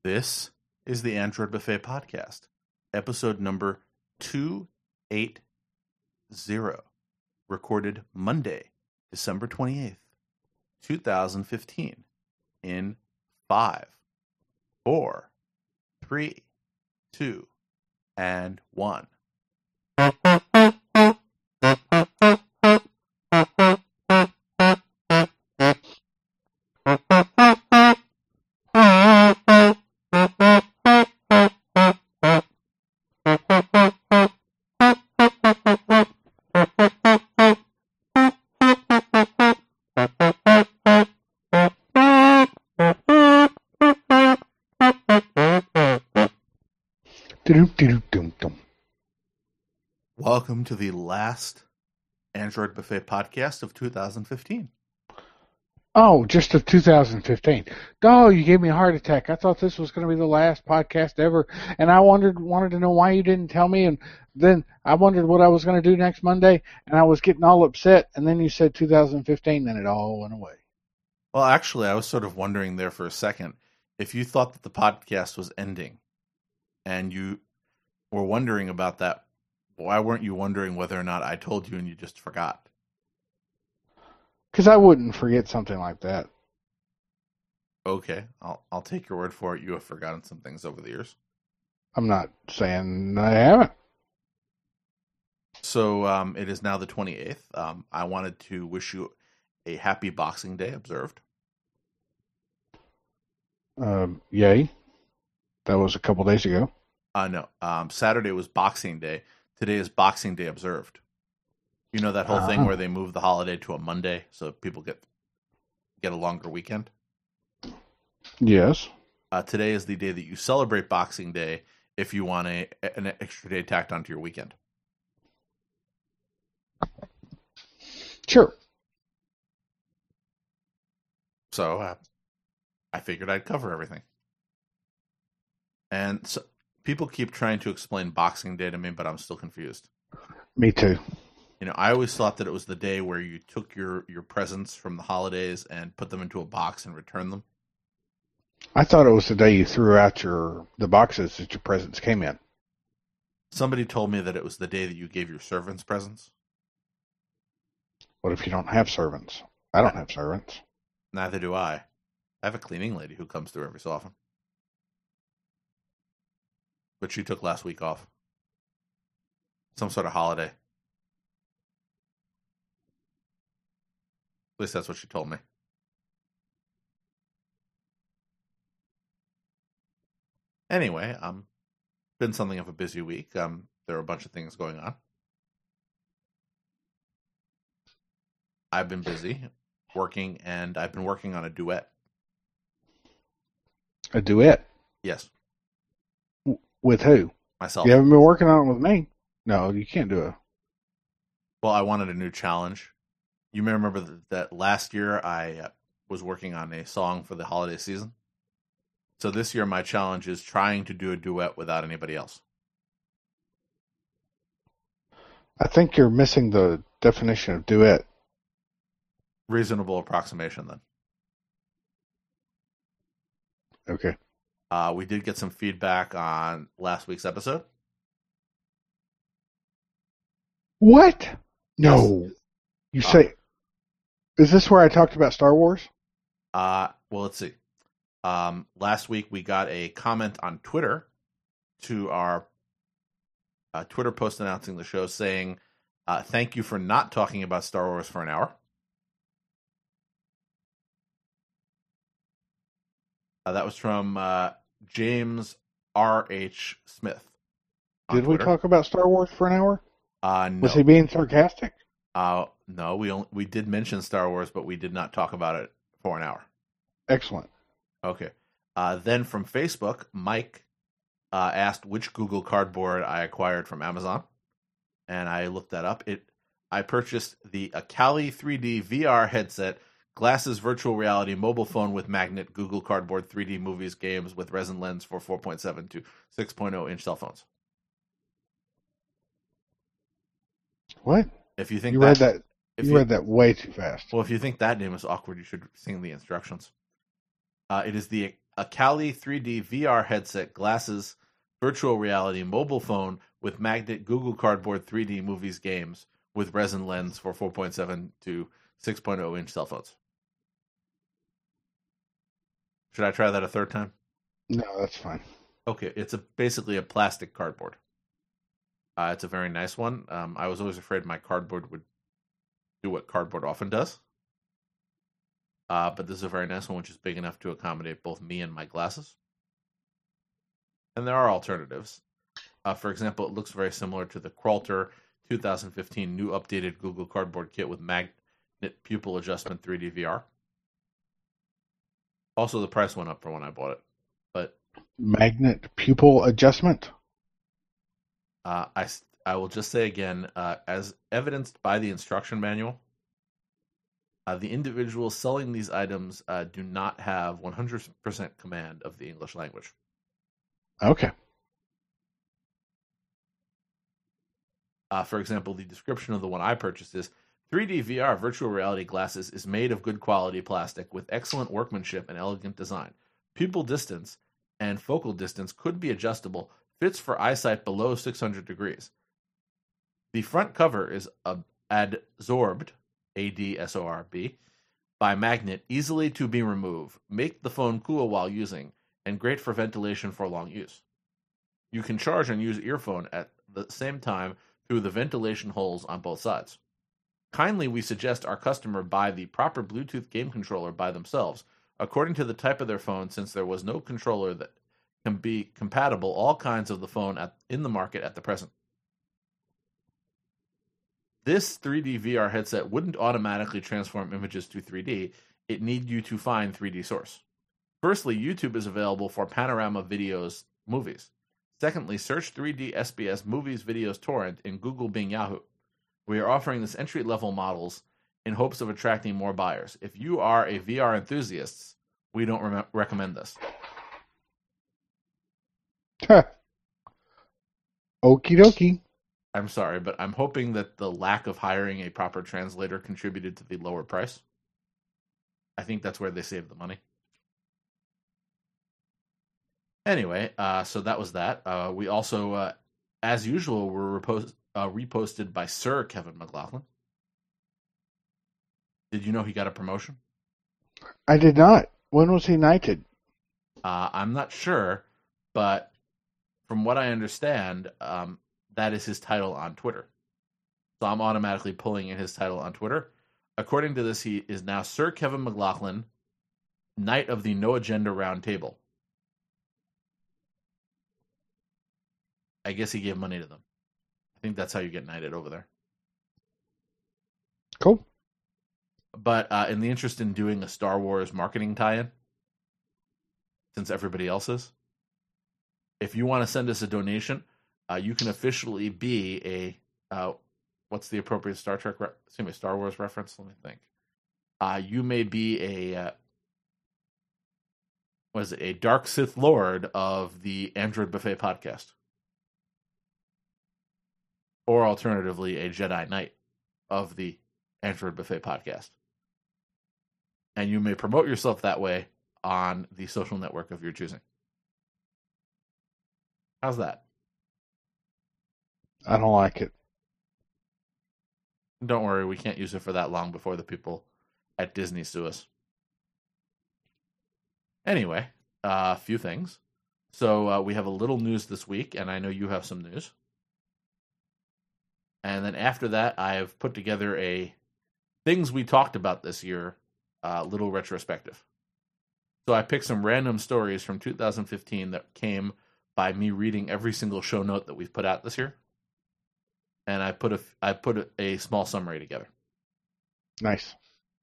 This is the Android Buffet Podcast, episode number 280, recorded Monday, December 28th, 2015, in 5, 4, 3, 2, and 1. Welcome to the last Android Buffet Podcast of 2015. Oh, just of 2015. Oh, you gave me a heart attack. I thought this was going to be the last podcast ever, and I wanted to know why you didn't tell me, and then I wondered what I was going to do next Monday, and I was getting all upset, and then you said 2015, then it all went away. Well, actually, I was sort of wondering there for a second if you thought that the podcast was ending, and you were wondering about that. Why weren't you wondering whether or not I told you and you just forgot? Because I wouldn't forget something like that. Okay, I'll take your word for it. You have forgotten some things over the years. I'm not saying I haven't. So it is now the 28th. I wanted to wish you a happy Boxing Day observed. Yay. That was a couple days ago. No. Saturday was Boxing Day. Today is Boxing Day observed. You know that whole thing where they move the holiday to a Monday so people get a longer weekend? Yes. Today is the day that you celebrate Boxing Day if you want an extra day tacked onto your weekend. Sure. So I figured I'd cover everything. And so, people keep trying to explain Boxing Day to me, but I'm still confused. Me too. You know, I always thought that it was the day where you took your presents from the holidays and put them into a box and returned them. I thought it was the day you threw out the boxes that your presents came in. Somebody told me that it was the day that you gave your servants presents. What if you don't have servants? I don't have servants. Neither do I. I have a cleaning lady who comes through every so often. But she took last week off. Some sort of holiday. At least that's what she told me. Anyway, been something of a busy week. There are a bunch of things going on. I've been busy working, and I've been working on a duet. A duet? Yes. With who? Myself. You haven't been working on it with me. No, you can't do it. Well, I wanted a new challenge. You may remember that last year I was working on a song for the holiday season. So this year my challenge is trying to do a duet without anybody else. I think you're missing the definition of duet. Reasonable approximation, then. Okay. We did get some feedback on last week's episode. What? No. You say... Is this where I talked about Star Wars? Well, let's see. Last week we got a comment on Twitter to our Twitter post announcing the show saying, thank you for not talking about Star Wars for an hour. That was from James R.H. Smith. Did we talk about Star Wars for an hour? No. Was he being sarcastic? No, we did mention Star Wars, but we did not talk about it for an hour. Excellent. Okay. Then from Facebook, Mike asked which Google Cardboard I acquired from Amazon, and I looked that up. I purchased the Akali 3D VR headset, glasses, virtual reality, mobile phone with magnet, Google Cardboard 3D movies, games with resin lens for 4.7 to 6.0 inch cell phones. What? If you think you read that way too fast. Well, if you think that name is awkward, you should sing the instructions. It is the a Kali 3D VR headset, glasses, virtual reality, mobile phone with magnet, Google Cardboard 3D movies, games with resin lens for 4.7 to 6.0 inch cell phones. Should I try that a third time? No, that's fine. Okay, it's basically a plastic cardboard. It's a very nice one. I was always afraid my cardboard would do what cardboard often does. But this is a very nice one, which is big enough to accommodate both me and my glasses. And there are alternatives. For example, it looks very similar to the Qualter 2015 new updated Google Cardboard kit with magnet pupil adjustment 3D VR. Also, the price went up for when I bought it. But magnet pupil adjustment? I will just say again, as evidenced by the instruction manual, the individuals selling these items do not have 100% command of the English language. Okay. For example, the description of the one I purchased is 3D VR virtual reality glasses is made of good quality plastic with excellent workmanship and elegant design. Pupil distance and focal distance could be adjustable, fits for eyesight below 600 degrees. The front cover is adsorbed, ADSORB, by magnet, easily to be removed, make the phone cool while using, and great for ventilation for long use. You can charge and use earphone at the same time through the ventilation holes on both sides. Kindly, we suggest our customer buy the proper Bluetooth game controller by themselves, according to the type of their phone, since there was no controller that can be compatible all kinds of the phone in the market at the present. This 3D VR headset wouldn't automatically transform images to 3D. It need you to find 3D source. Firstly, YouTube is available for panorama videos, movies. Secondly, search 3D SBS movies, videos, torrent in Google, Bing, Yahoo. We are offering this entry-level models in hopes of attracting more buyers. If you are a VR enthusiast, we don't recommend this. Okie dokie. I'm sorry, but I'm hoping that the lack of hiring a proper translator contributed to the lower price. I think that's where they saved the money. Anyway, so that was that. We also, as usual, were reposted by Sir Kevin McLaughlin. Did you know he got a promotion? I did not. When was he knighted? I'm not sure, but from what I understand, that is his title on Twitter. So I'm automatically pulling in his title on Twitter. According to this, he is now Sir Kevin McLaughlin, Knight of the No Agenda Round Table. I guess he gave money to them. I think that's how you get knighted over there. Cool. But in the interest in doing a Star Wars marketing tie-in, since everybody else is, if you want to send us a donation, you can officially be a what's the appropriate Star Wars reference? Let me think. You may be a Dark Sith Lord of the Android Buffet podcast. Or alternatively, a Jedi Knight of the Android Buffet podcast. And you may promote yourself that way on the social network of your choosing. How's that? I don't like it. Don't worry, we can't use it for that long before the people at Disney sue us. Anyway, a few things. So we have a little news this week, and I know you have some news. And then after that, I have put together a things we talked about this year, little retrospective. So I picked some random stories from 2015 that came by me reading every single show note that we've put out this year. And I put a small summary together. Nice.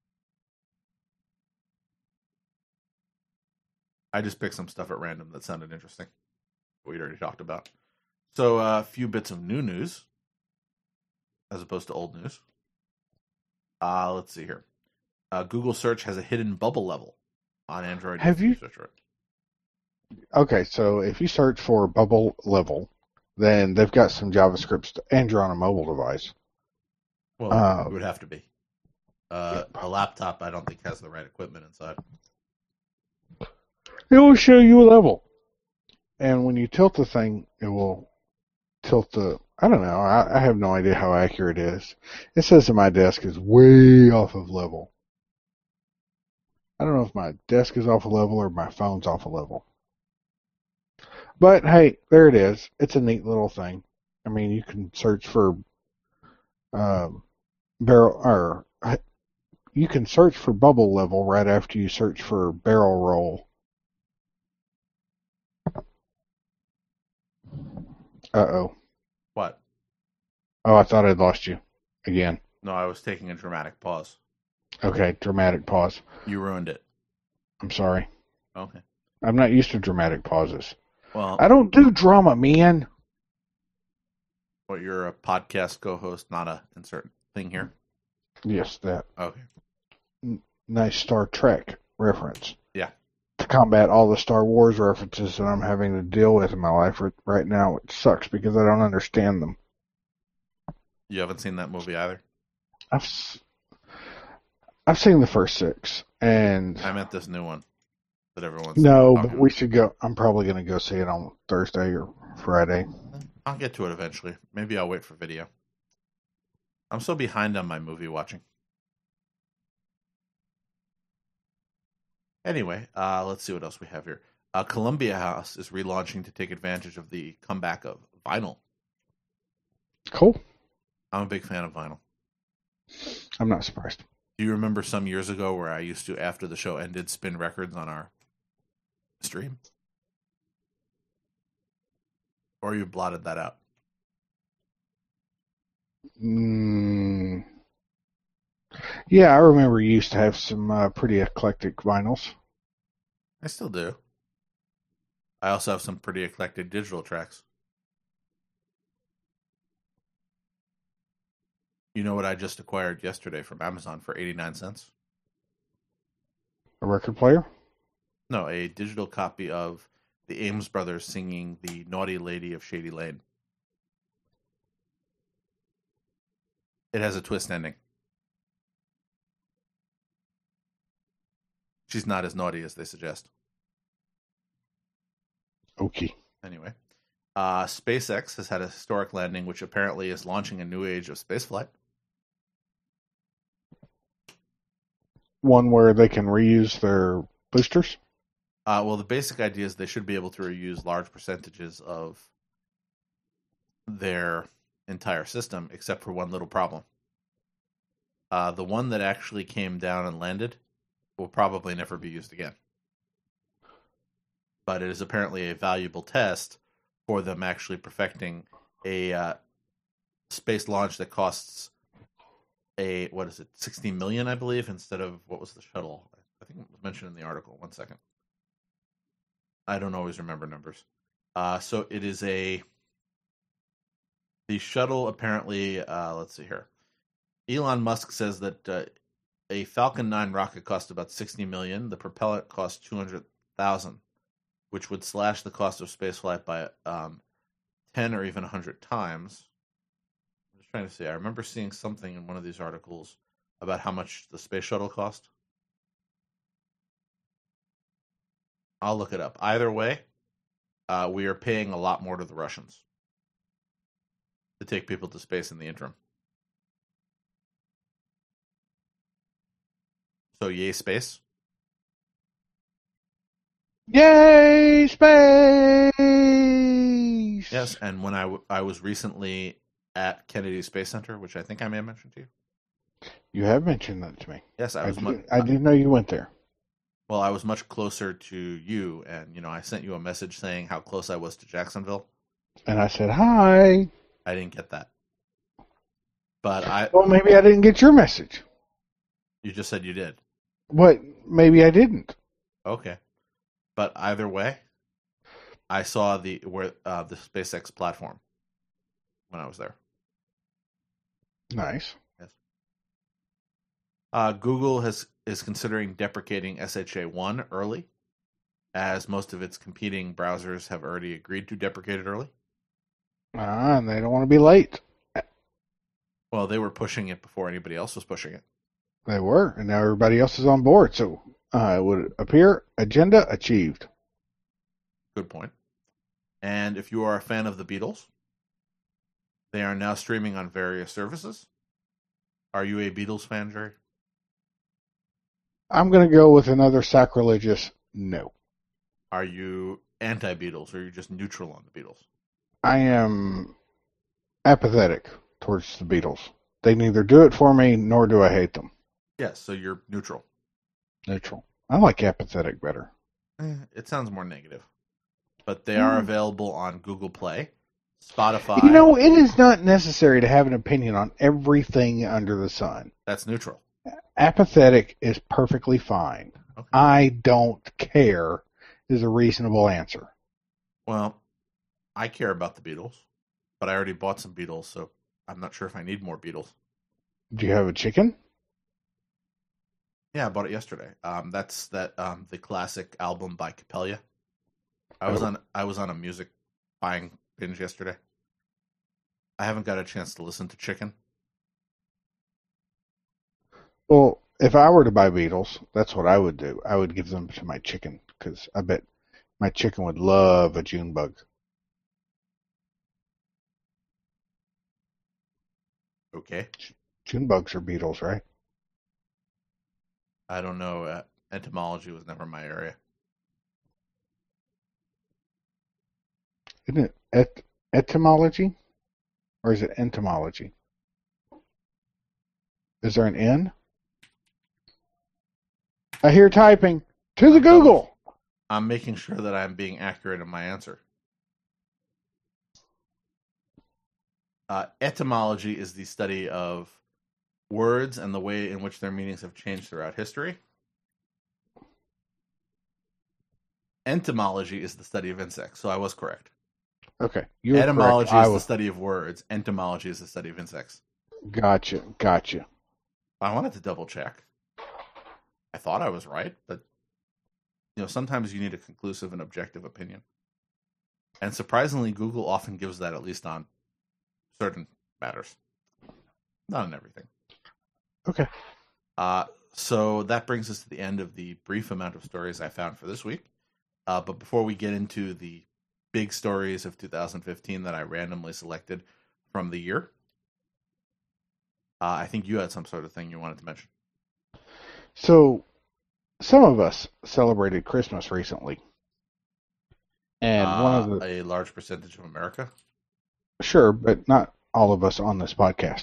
I just picked some stuff at random that sounded interesting. We'd already talked about. So a few bits of new news, as opposed to old news. Let's see here. Google Search has a hidden bubble level on Android. Have you? Search it. Okay, so if you search for bubble level, then they've got some JavaScript and you're on a mobile device. Well, it would have to be. A laptop, I don't think, has the right equipment inside. It will show you a level. And when you tilt the thing, it will tilt the... I don't know. I have no idea how accurate it is. It says that my desk is way off of level. I don't know if my desk is off a level or my phone's off a level. But hey, there it is. It's a neat little thing. I mean, you can search for you can search for bubble level right after you search for barrel roll. Uh-oh. What? Oh, I thought I'd lost you again. No, I was taking a dramatic pause. Okay, dramatic pause. You ruined it. I'm sorry. Okay. I'm not used to dramatic pauses. Well, I don't do drama, man. Well, you're a podcast co-host, not a insert thing here. Yes, that. Okay. Nice Star Trek reference. Yeah. To combat all the Star Wars references that I'm having to deal with in my life right now, it sucks because I don't understand them. You haven't seen that movie either? I've seen the first 6, and I meant this new one that everyone's no, talking but we should go. I'm probably going to go see it on Thursday or Friday. I'll get to it eventually. Maybe I'll wait for video. I'm so behind on my movie watching. Anyway, let's see what else we have here. Columbia House is relaunching to take advantage of the comeback of vinyl. Cool. I'm a big fan of vinyl. I'm not surprised. Do you remember some years ago where I used to, after the show ended, spin records on our stream? Or you blotted that out? Yeah, I remember you used to have some pretty eclectic vinyls. I still do. I also have some pretty eclectic digital tracks. You know what I just acquired yesterday from Amazon for 89 cents? A record player? No, a digital copy of the Ames Brothers singing The Naughty Lady of Shady Lane. It has a twist ending. She's not as naughty as they suggest. Okay. Anyway, SpaceX has had a historic landing, which apparently is launching a new age of spaceflight. One where they can reuse their boosters? Well, the basic idea is they should be able to reuse large percentages of their entire system, except for one little problem. The one that actually came down and landed will probably never be used again. But it is apparently a valuable test for them actually perfecting a space launch that costs $60 million, I believe, instead of, what was the shuttle? I think it was mentioned in the article. 1 second. I don't always remember numbers. So it is the shuttle apparently, let's see here. Elon Musk says that a Falcon 9 rocket cost about $60 million. The propellant cost $200,000, which would slash the cost of spaceflight by 10 or even 100 times. I'm just trying to see. I remember seeing something in one of these articles about how much the space shuttle cost. I'll look it up. Either way, we are paying a lot more to the Russians to take people to space in the interim. So, yay, space. Yay, space! Yes, and when I was recently at Kennedy Space Center, which I think I may have mentioned to you. You have mentioned that to me. Yes, I didn't know you went there. Well, I was much closer to you, and I sent you a message saying how close I was to Jacksonville. And I said, hi. I didn't get that. But well, maybe I didn't get your message. You just said you did. What? Maybe I didn't. Okay. But either way, I saw the SpaceX platform when I was there. Nice. Yes. Google is considering deprecating SHA-1 early, as most of its competing browsers have already agreed to deprecate it early. And they don't want to be late. Well, they were pushing it before anybody else was pushing it. They were, and now everybody else is on board. So it would appear agenda achieved. Good point. And if you are a fan of the Beatles, they are now streaming on various services. Are you a Beatles fan, Jerry? I'm going to go with another sacrilegious no. Are you anti-Beatles, or are you just neutral on the Beatles? I am apathetic towards the Beatles. They neither do it for me, nor do I hate them. Yes, so you're neutral. Neutral. I like apathetic better. It sounds more negative. But they are available on Google Play, Spotify. You know, it is not necessary to have an opinion on everything under the sun. That's neutral. Apathetic is perfectly fine. Okay. I don't care is a reasonable answer. Well, I care about the Beatles, but I already bought some Beatles, so I'm not sure if I need more Beatles. Do you have a chicken? Yeah, I bought it yesterday. That's the classic album by Capella. I was on a music buying binge yesterday. I haven't got a chance to listen to Chicken. Well, if I were to buy Beatles, that's what I would do. I would give them to my chicken, because I bet my chicken would love a June bug. Okay. June bugs are Beatles, right? I don't know. Entomology was never my area. Isn't it etymology? Or is it entomology? Is there an N? I hear typing. To the Google! I'm making sure that I'm being accurate in my answer. Etymology is the study of words and the way in which their meanings have changed throughout history. Entomology is the study of insects, so I was correct. Okay. Etymology is the study of words. Entomology is the study of insects. Gotcha. I wanted to double check. I thought I was right, but sometimes you need a conclusive and objective opinion. And surprisingly, Google often gives that, at least on certain matters. Not on everything. Okay. So that brings us to the end of the brief amount of stories I found for this week. But before we get into the big stories of 2015 that I randomly selected from the year, I think you had some sort of thing you wanted to mention. So, some of us celebrated Christmas recently. And one of a large percentage of America? Sure, but not all of us on this podcast.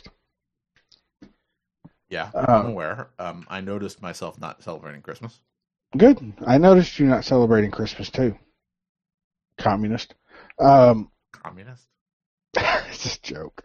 Yeah, I'm aware. I noticed myself not celebrating Christmas. Good. I noticed you not celebrating Christmas too. Communist. Communist? It's just a joke.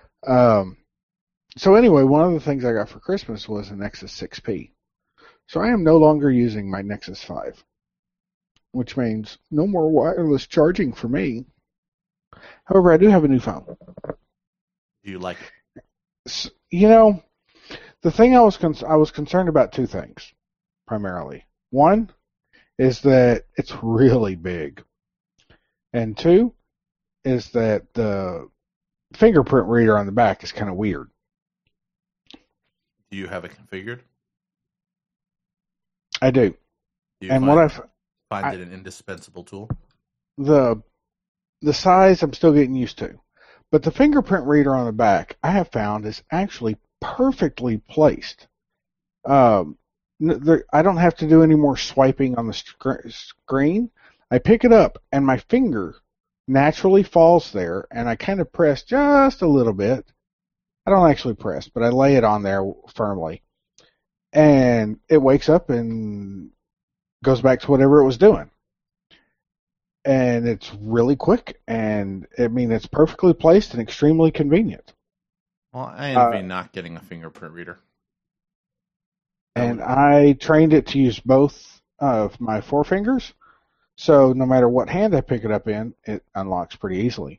So anyway, one of the things I got for Christmas was a Nexus 6P. So I am no longer using my Nexus 5, which means no more wireless charging for me. However, I do have a new phone. Do you like it? The thing I was concerned about two things, primarily. One is that it's really big. And two is that the fingerprint reader on the back is kind of weird. Do you have it configured? I do. Find it an indispensable tool? The size I'm still getting used to. But the fingerprint reader on the back, I have found, is actually perfectly placed. I don't have to do any more swiping on the screen. I pick it up, and my finger naturally falls there, and I kind of press just a little bit. I don't actually press, but I lay it on there firmly. And it wakes up and goes back to whatever it was doing. And it's really quick, and it's perfectly placed and extremely convenient. Well, I envy not getting a fingerprint reader. And I trained it to use both of my forefingers, so no matter what hand I pick it up in, it unlocks pretty easily.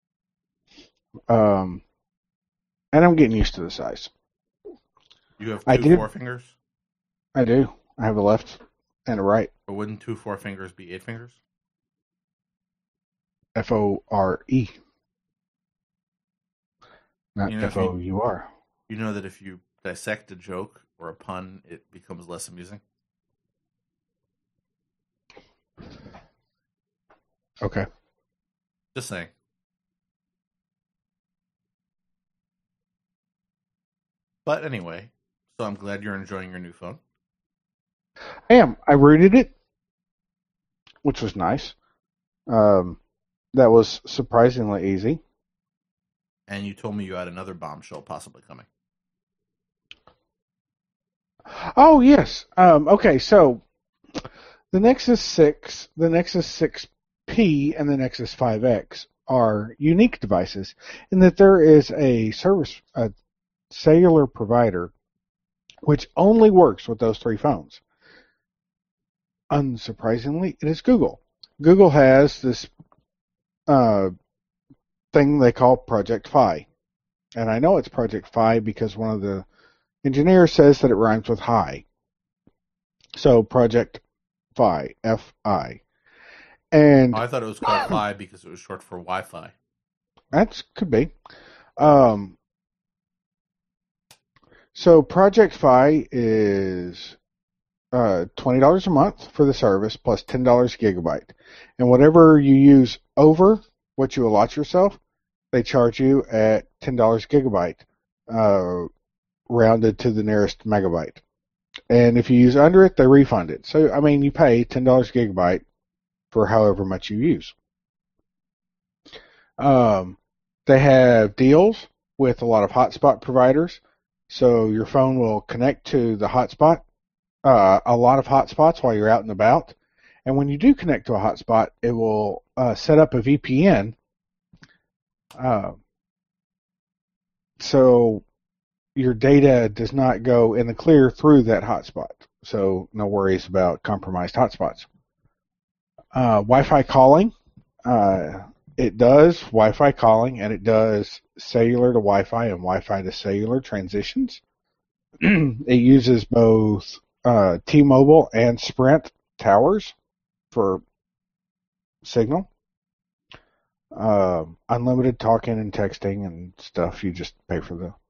And I'm getting used to the size. You have two forefingers? I do. I have a left and a right. But wouldn't 2 forefingers be 8 fingers? FORE. Not FOUR. You know that if you dissect a joke or a pun, it becomes less amusing? Okay. Just saying. But anyway, so I'm glad you're enjoying your new phone. I am. I rooted it, which was nice. Um, that was surprisingly easy. And you told me you had another bombshell possibly coming. Oh yes. Okay, so the Nexus 6, the Nexus 6P, and the Nexus 5X are unique devices in that there is a cellular provider which only works with those three phones. Unsurprisingly, it is Google. Google has this uh, thing they call Project Fi. And I know it's Project Fi because one of the engineers says that it rhymes with high. So Project Fi, F-I. And I thought it was called Fi because it was short for Wi-Fi. that could be. So Project Fi is $20 a month for the service plus $10 a gigabyte. And whatever you use over what you allot yourself, they charge you at $10 a gigabyte, rounded to the nearest megabyte. And if you use under it, they refund it. So, I mean, you pay $10 a gigabyte for however much you use. They have deals with a lot of hotspot providers. So your phone will connect to the hotspot, a lot of hotspots while you're out and about. And when you do connect to a hotspot, it will set up a VPN. So your data does not go in the clear through that hotspot. So no worries about compromised hotspots. Wi-Fi calling. It does Wi-Fi calling, and it does cellular to Wi-Fi and Wi-Fi to cellular transitions. It uses both T-Mobile and Sprint towers for signal. Unlimited talking and texting and stuff. You just pay for the.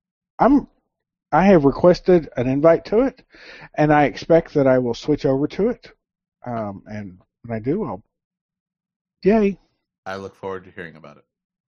I have requested an invite to it, and I expect that I will switch over to it. And when I do, yay. I look forward to hearing about it.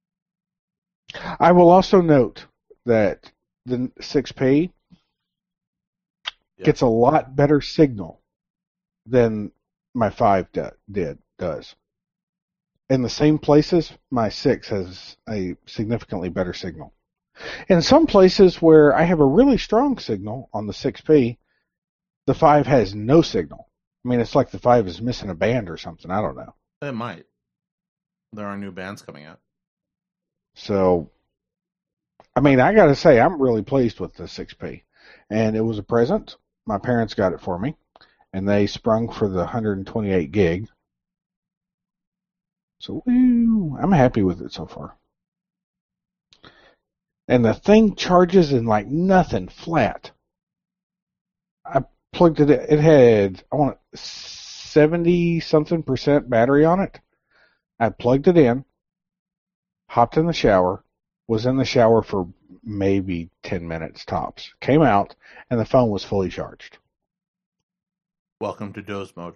I will also note that the 6P gets a lot better signal than my 5 does. In the same places, my 6 has a significantly better signal. In some places where I have a really strong signal on the 6P, the 5 has no signal. I mean, it's like the 5 is missing a band or something. I don't know. It might. There are new bands coming out. So, I mean, I got to say, I'm really pleased with the 6P. And it was a present. My parents got it for me. And they sprung for the 128 gig. So, woo, I'm happy with it so far. And the thing charges in like nothing, flat. I plugged it. It had, I want 70-something% battery on it. I plugged it in, hopped in the shower, was in the shower for maybe 10 minutes tops. Came out, and the phone was fully charged. Welcome to doze mode.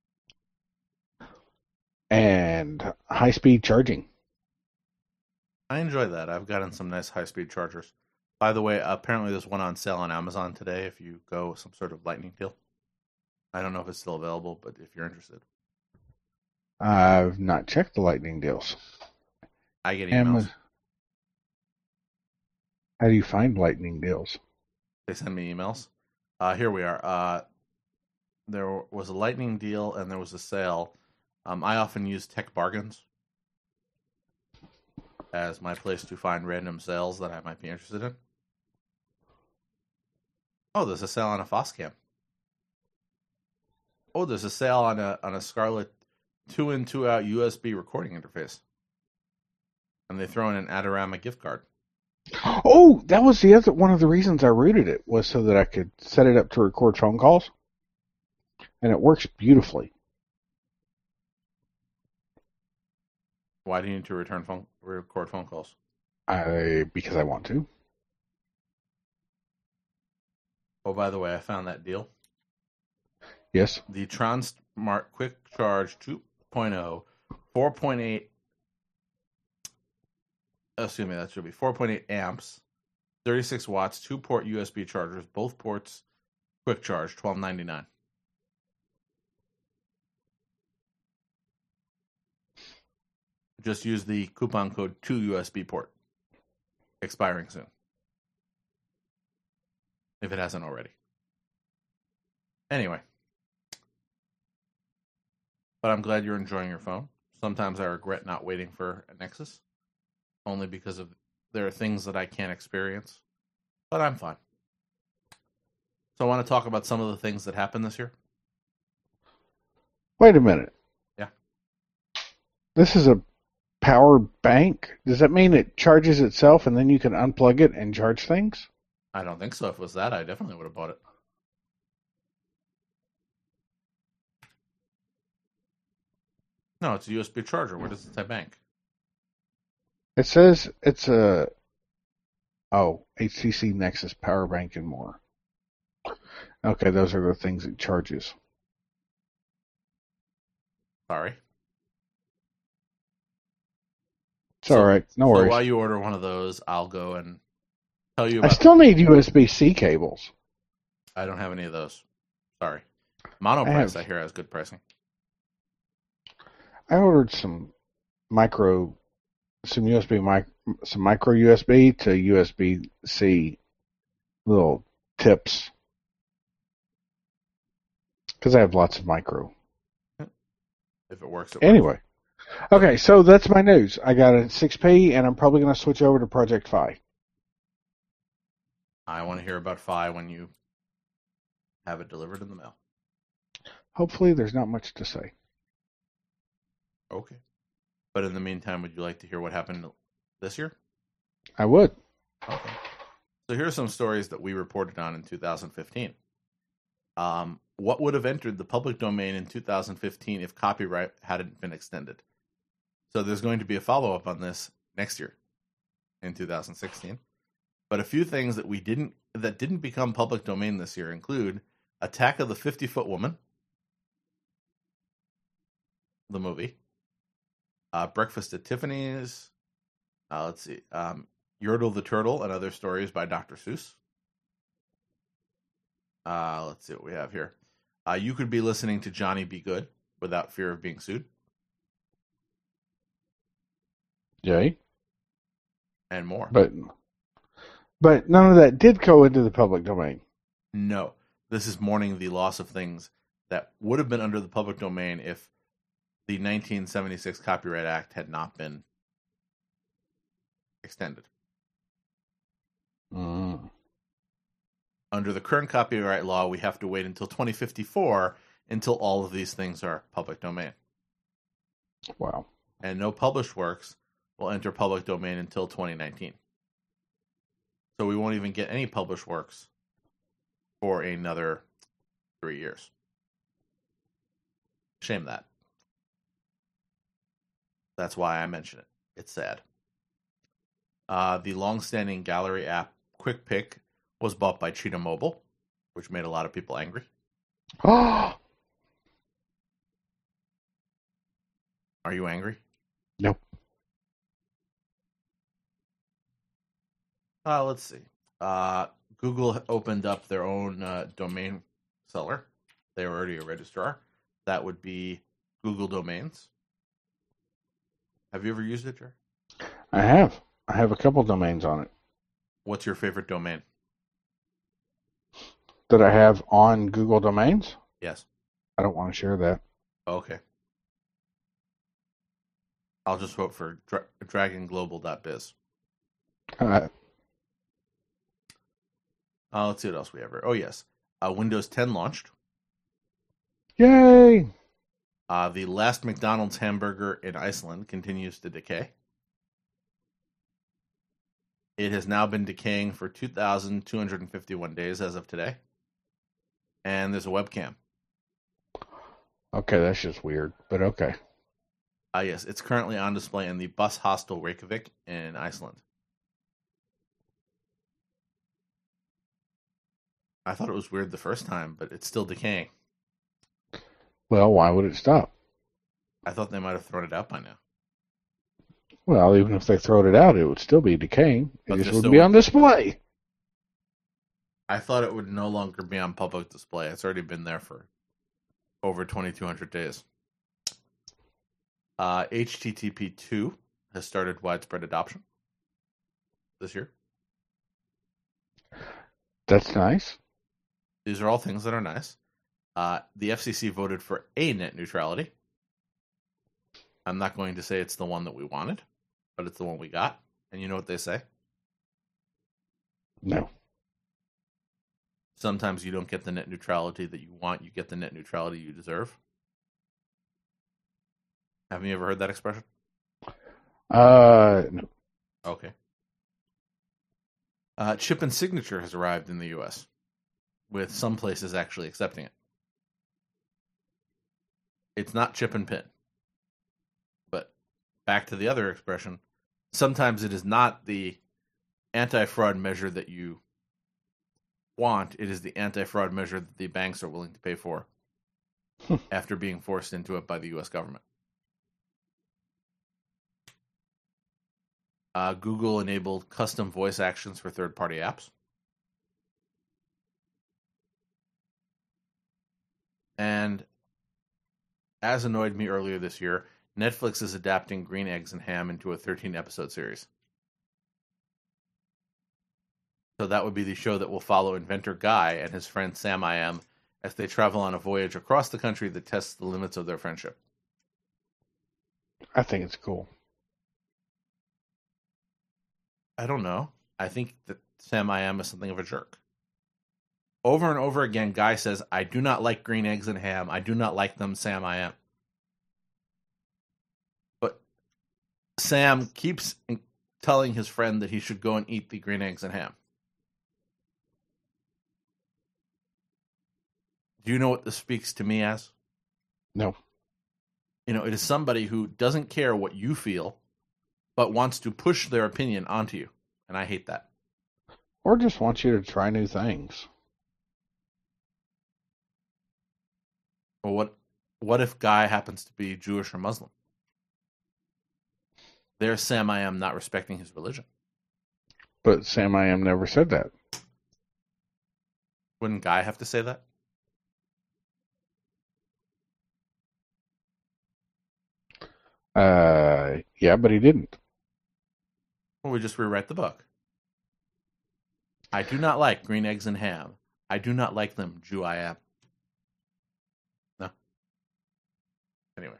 And high-speed charging. I enjoy that. I've gotten some nice high-speed chargers. By the way, apparently there's one on sale on Amazon today if you go with some sort of lightning deal. I don't know if it's still available, but if you're interested. I've not checked the lightning deals. I get emails. How do you find lightning deals? They send me emails. Here we are. There was a lightning deal and there was a sale. I often use Tech Bargains as my place to find random sales that I might be interested in. Oh, there's a sale on a Foscam. Oh, there's a sale on a Scarlett 2-in 2-out USB recording interface. And they throw in an Adorama gift card. Oh, that was the other one of the reasons I rooted it, was so that I could set it up to record phone calls. And it works beautifully. Why do you need to record phone calls? Because I want to. Oh, by the way, I found that deal. Yes. The Smart Quick Charge 2.0, 4.8. Excuse me, that should be 4.8 amps, 36 watts, 2-port USB chargers, both ports quick charge, $12.99. Just use the coupon code 2USB port, expiring soon, if it hasn't already. Anyway, but I'm glad you're enjoying your phone. Sometimes I regret not waiting for a Nexus, only because there are things that I can't experience, but I'm fine. So I want to talk about some of the things that happened this year. Wait a minute. Yeah. This is a power bank? Does that mean it charges itself and then you can unplug it and charge things? I don't think so. If it was that, I definitely would have bought it. No, it's a USB charger. Where does it say bank? It says it's a HTC Nexus power bank and more. Okay, those are the things it charges. Sorry. It's all right. No worries. So while you order one of those, I'll go and tell you about... I still need USB-C cables. I don't have any of those. Sorry. Monoprice, I hear, has good pricing. I ordered some micro USB to USB-C little tips because I have lots of micro. If it works, anyway. Okay, so that's my news. I got a 6P, and I'm probably going to switch over to Project Fi. I want to hear about Fi when you have it delivered in the mail. Hopefully, there's not much to say. Okay. But in the meantime, would you like to hear what happened this year? I would. Okay. So here are some stories that we reported on in 2015. What would have entered the public domain in 2015 if copyright hadn't been extended? So there's going to be a follow-up on this next year in 2016. But a few things that didn't become public domain this year include Attack of the 50-Foot Woman, the movie, Breakfast at Tiffany's, let's see, Yertle the Turtle and Other Stories by Dr. Seuss. Let's see what we have here. You could be listening to Johnny Be Good without fear of being sued. Yay. And more. But none of that did go into the public domain. No. This is mourning the loss of things that would have been under the public domain if the 1976 Copyright Act had not been extended. Mm. Under the current copyright law, we have to wait until 2054 until all of these things are public domain. Wow. And no published works will enter public domain until 2019. So we won't even get any published works for another 3 years. Shame that. That's why I mention it. It's sad. The long-standing gallery app Quick Pick was bought by Cheetah Mobile, which made a lot of people angry. Oh. Are you angry? Nope. Let's see. Google opened up their own domain seller. They were already a registrar. That would be Google Domains. Have you ever used it, Jerry? I have. I have a couple domains on it. What's your favorite domain? That I have on Google Domains? Yes. I don't want to share that. Okay. I'll just vote for dragonglobal.biz. Let's see what else we have here. Oh, yes. Windows 10 launched. Yay! The last McDonald's hamburger in Iceland continues to decay. It has now been decaying for 2,251 days as of today. And there's a webcam. Okay, that's just weird, but okay. Yes, it's currently on display in the bus hostel Reykjavik in Iceland. I thought it was weird the first time, but it's still decaying. Well, why would it stop? I thought they might have thrown it out by now. Well, even if they throwed it out, it would still be decaying. It But just there wouldn't still be would. on display. I thought it would no longer be on public display. It's already been there for over 2,200 days. HTTP 2 has started widespread adoption this year. That's nice. These are all things that are nice. The FCC voted for a net neutrality. I'm not going to say it's the one that we wanted, but it's the one we got. And you know what they say? No. Sometimes you don't get the net neutrality that you want. You get the net neutrality you deserve. Have you ever heard that expression? No. Okay. Chip and signature has arrived in the U.S., with some places actually accepting it. It's not chip and pin. But back to the other expression, sometimes it is not the anti-fraud measure that you want. It is the anti-fraud measure that the banks are willing to pay for after being forced into it by the U.S. government. Google enabled custom voice actions for third-party apps. And as annoyed me earlier this year, Netflix is adapting Green Eggs and Ham into a 13-episode series. So that would be the show that will follow inventor Guy and his friend Sam I Am as they travel on a voyage across the country that tests the limits of their friendship. I think it's cool. I don't know. I think that Sam I Am is something of a jerk. Over and over again, Guy says, I do not like green eggs and ham. I do not like them, Sam I Am. But Sam keeps telling his friend that he should go and eat the green eggs and ham. Do you know what this speaks to me as? No. You know, it is somebody who doesn't care what you feel, but wants to push their opinion onto you. And I hate that. Or just wants you to try new things. Or what if Guy happens to be Jewish or Muslim? There's Sam I Am not respecting his religion. But Sam I Am never said that. Wouldn't Guy have to say that? Yeah, but he didn't. Well, we just rewrite the book. I do not like green eggs and ham. I do not like them, Jew I am. No. Anyway.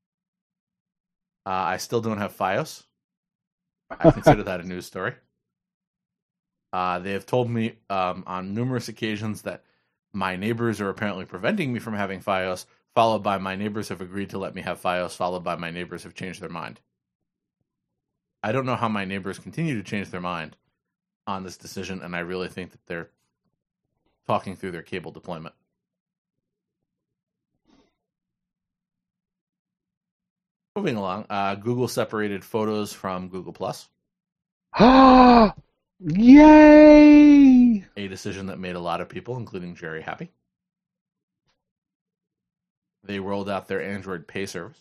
I still don't have Fios. I consider that a news story. They have told me on numerous occasions that my neighbors are apparently preventing me from having Fios, followed by my neighbors have agreed to let me have Fios, followed by my neighbors have changed their mind. I don't know how my neighbors continue to change their mind on this decision, and I really think that they're talking through their cable deployment. Moving along, Google separated photos from Google+. Yay! A decision that made a lot of people, including Jerry, happy. They rolled out their Android Pay service.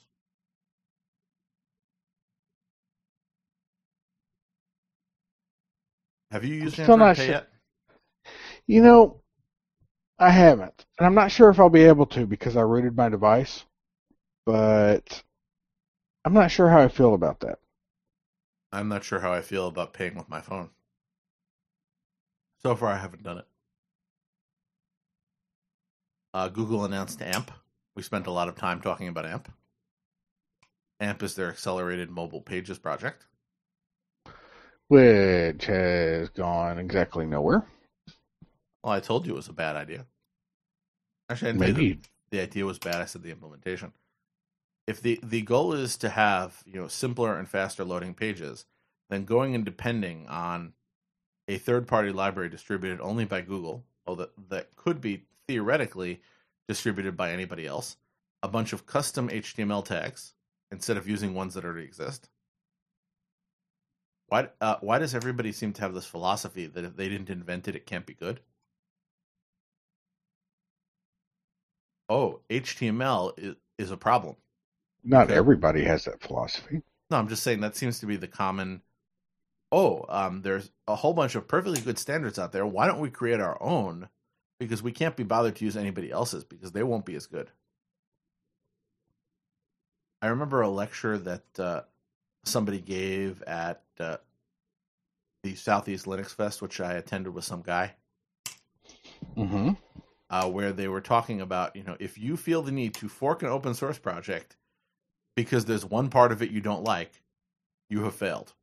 Have you used Android Pay yet? You know, I haven't. And I'm not sure if I'll be able to because I rooted my device. But I'm not sure how I feel about that. I'm not sure how I feel about paying with my phone. So far, I haven't done it. Google announced AMP. We spent a lot of time talking about AMP. AMP is their accelerated mobile pages project, which has gone exactly nowhere. Well, I told you it was a bad idea. Actually, I didn't say the idea was bad. I said the implementation. If the goal is to have simpler and faster loading pages, then going and depending on a third-party library distributed only by Google, although that could be theoretically distributed by anybody else, a bunch of custom HTML tags instead of using ones that already exist. Why does everybody seem to have this philosophy that if they didn't invent it, it can't be good? oh, HTML is a problem. Not everybody has that philosophy. No, I'm just saying that seems to be the common. There's a whole bunch of perfectly good standards out there. Why don't we create our own? Because we can't be bothered to use anybody else's because they won't be as good. I remember a lecture that somebody gave at the Southeast Linux Fest, which I attended with some guy, Mm-hmm. where they were talking about, if you feel the need to fork an open source project because there's one part of it you don't like, you have failed.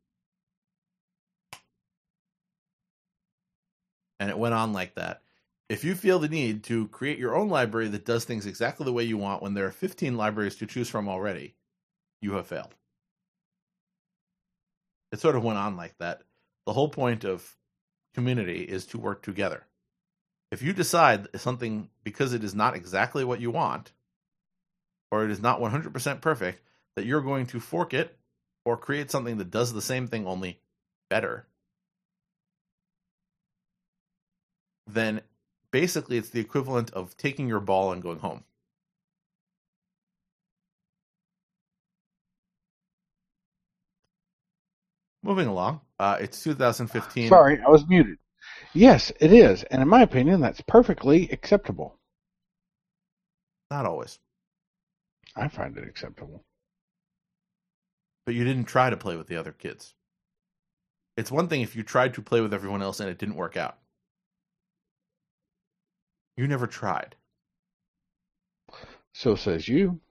And it went on like that. If you feel the need to create your own library that does things exactly the way you want when there are 15 libraries to choose from already, you have failed. It sort of went on like that. The whole point of community is to work together. If you decide something because it is not exactly what you want, or it is not 100% perfect, that you're going to fork it or create something that does the same thing only better, then basically it's the equivalent of taking your ball and going home. Moving along, it's 2015. Sorry, I was muted. Yes, it is, and in my opinion, that's perfectly acceptable. Not always. I find it acceptable. But you didn't try to play with the other kids. It's one thing if you tried to play with everyone else and it didn't work out. You never tried. So says you.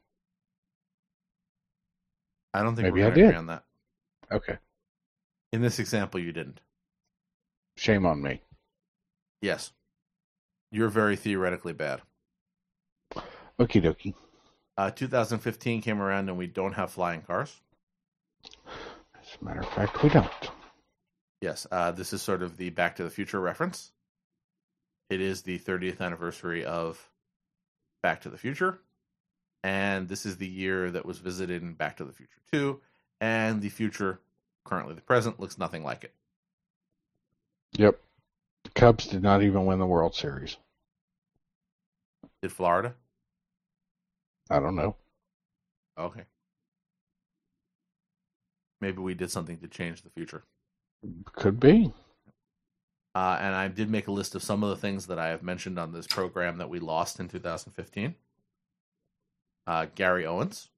I don't think Maybe we're I going to did. agree on that. Okay. In this example, you didn't. Shame on me. Yes. You're very theoretically bad. Okie dokie. 2015 came around and we don't have flying cars. As a matter of fact, we don't. Yes, this is sort of the Back to the Future reference. It is the 30th anniversary of Back to the Future. And this is the year that was visited in Back to the Future 2. And the future, currently the present, looks nothing like it. Yep. The Cubs did not even win the World Series. Did Florida? I don't know. Okay. Maybe we did something to change the future. Could be. And I did make a list of some of the things that I have mentioned on this program that we lost in 2015. Gary Owens,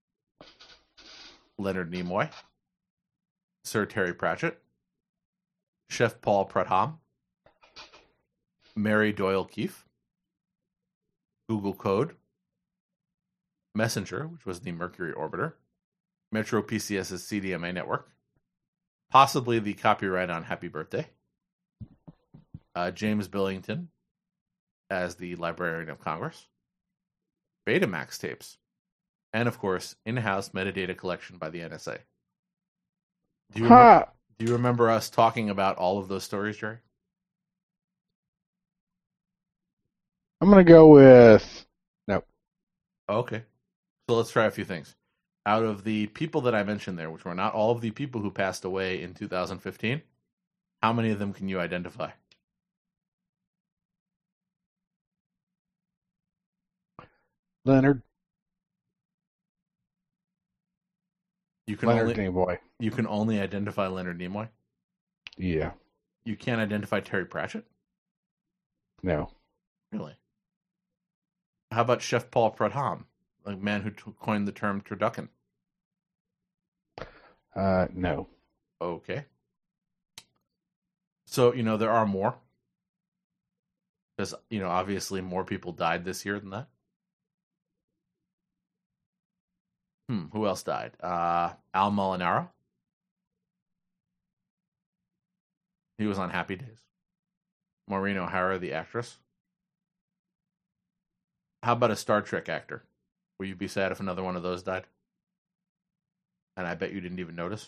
Leonard Nimoy, Sir Terry Pratchett, Chef Paul Prudhomme, Mary Doyle Keefe, Google Code, Messenger, which was the Mercury orbiter, Metro PCS's CDMA network, possibly the copyright on Happy Birthday, James Billington as the Librarian of Congress, Betamax tapes, and of course, in-house metadata collection by the NSA. Do you remember us talking about all of those stories, Jerry? I'm going to go with no. Okay. So let's try a few things. Out of the people that I mentioned there, which were not all of the people who passed away in 2015, how many of them can you identify? Leonard. Leonard Nimoy. You can only identify Leonard Nimoy? Yeah. You can't identify Terry Pratchett? No. Really? How about Chef Paul Prudhomme, the man who coined the term turducken? No. Okay. So, there are more. Because, obviously more people died this year than that. Who else died? Al Molinaro. He was on Happy Days. Maureen O'Hara, the actress. How about a Star Trek actor? Will you be sad if another one of those died? And I bet you didn't even notice.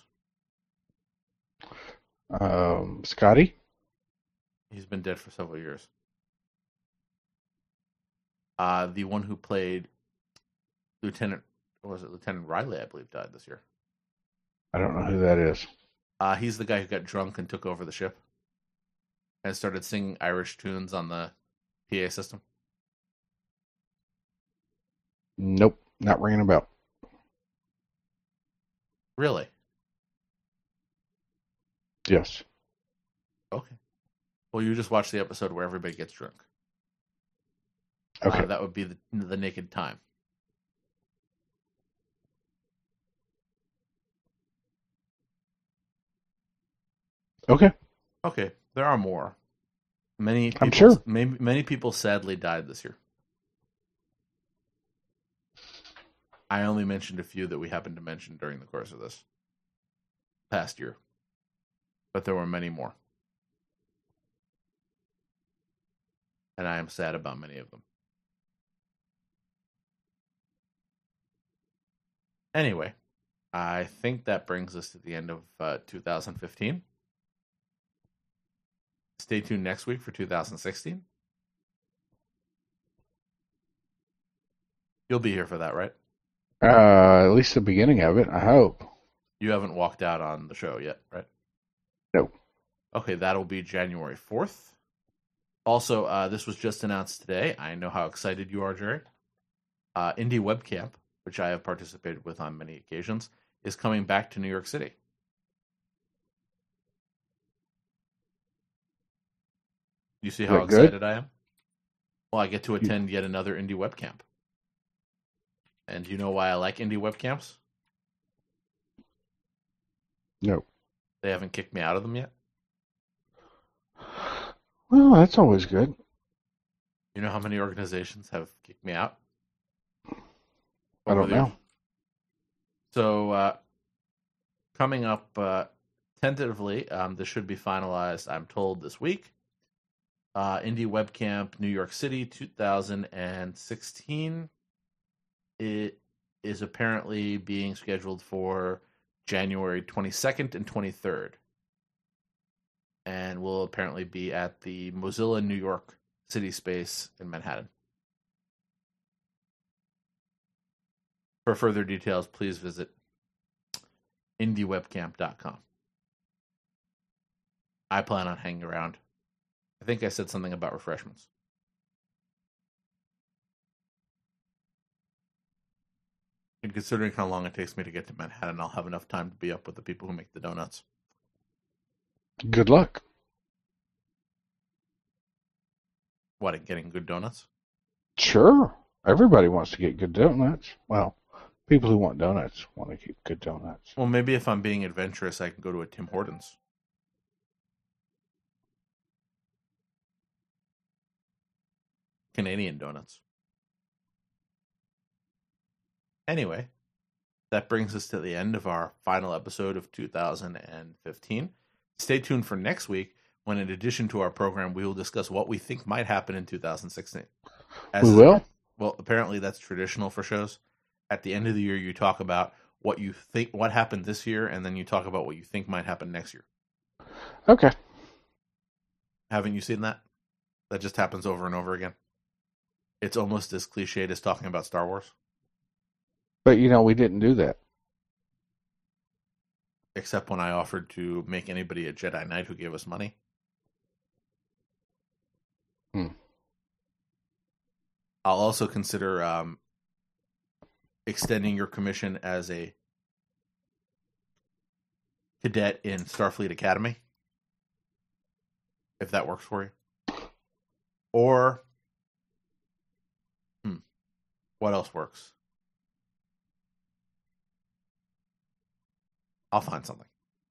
Scotty? He's been dead for several years. The one who played Lieutenant Riley, I believe, died this year. I don't know who that is. He's the guy who got drunk and took over the ship and started singing Irish tunes on the PA system. Nope, not ringing a bell. Really? Yes. Okay. Well, you just watched the episode where everybody gets drunk. Okay. That would be the Naked Time. Okay. Okay. There are more. Many people, I'm sure. many people sadly died this year. I only mentioned a few that we happened to mention during the course of this past year, but there were many more. And I am sad about many of them. Anyway, I think that brings us to the end of 2015. Stay tuned next week for 2016. You'll be here for that, right? At least the beginning of it, I hope. You haven't walked out on the show yet, right? No. Okay, that'll be January 4th. Also, this was just announced today. I know how excited you are, Jerry. Indie Webcamp, which I have participated with on many occasions, is coming back to New York City. You see how excited I am? Well, I get to attend yet another Indie Webcamp. And do you know why I like Indie Webcamps? No. They haven't kicked me out of them yet? Well, that's always good. You know how many organizations have kicked me out? I don't know. So, coming up tentatively, this should be finalized, I'm told, this week. Indie Webcamp New York City 2016. It is apparently being scheduled for January 22nd and 23rd. And will apparently be at the Mozilla New York City space in Manhattan. For further details, please visit indiewebcamp.com. I plan on hanging around. I think I said something about refreshments. And considering how long it takes me to get to Manhattan, I'll have enough time to be up with the people who make the donuts. Good luck. What, at getting good donuts? Sure. Everybody wants to get good donuts. Well, people who want donuts want to get good donuts. Well, maybe if I'm being adventurous, I can go to a Tim Hortons. Canadian donuts. Anyway, that brings us to the end of our final episode of 2015. Stay tuned for next week when, in addition to our program, we will discuss what we think might happen in 2016. We will? Well, apparently that's traditional for shows. At the end of the year, you talk about what you think, what happened this year, and then you talk about what you think might happen next year. Okay. Haven't you seen that? That just happens over and over again. It's almost as cliched as talking about Star Wars. But, we didn't do that. Except when I offered to make anybody a Jedi Knight who gave us money. I'll also consider extending your commission as a cadet in Starfleet Academy, if that works for you. Or, what else works? I'll find something.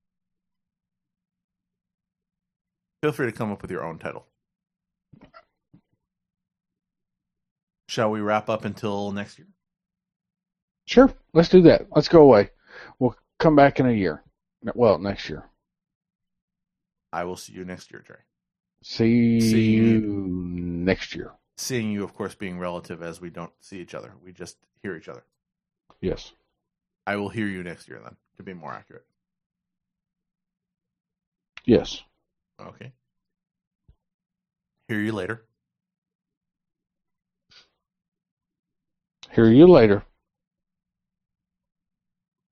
Feel free to come up with your own title. Shall we wrap up until next year? Sure. Let's do that. Let's go away. We'll come back in a year. Well, next year. I will see you next year, Jerry. See you next year. Seeing you, of course, being relative, as we don't see each other. We just hear each other. Yes. I will hear you next year, then, to be more accurate. Yes. Okay. Hear you later. Hear you later.